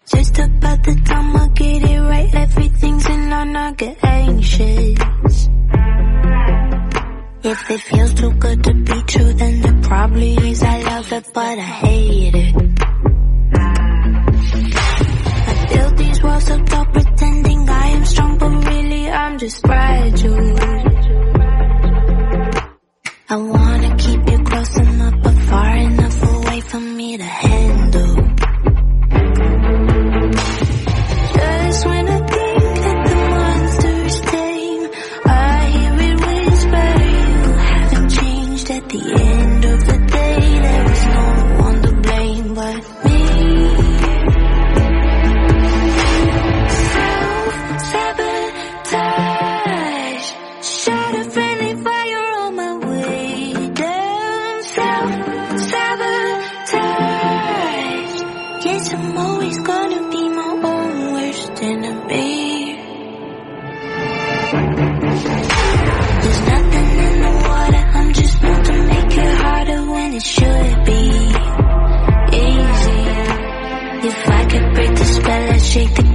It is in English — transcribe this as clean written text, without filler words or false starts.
Just about the time I get it right, everything's in on, I get anxious. If it feels too good to be true, then it probably is. I love it, but I hate it. I build these walls up tall, pretending I am strong, but really I'm just fragile. I wanna keep you close enough, but far enough away for me to handle. Just when I think that the monster is tame, I hear it whisper, you haven't changed. At the end of the day, there is no one to blame but me. Self-sabotage, shot a friendly fire on my way down. Self-sabotage, yes, I'm always gonna be my own worst enemy. There's nothing in the water, I'm just known to make it harder when it should be easy. If I could break the spell, I'd shake the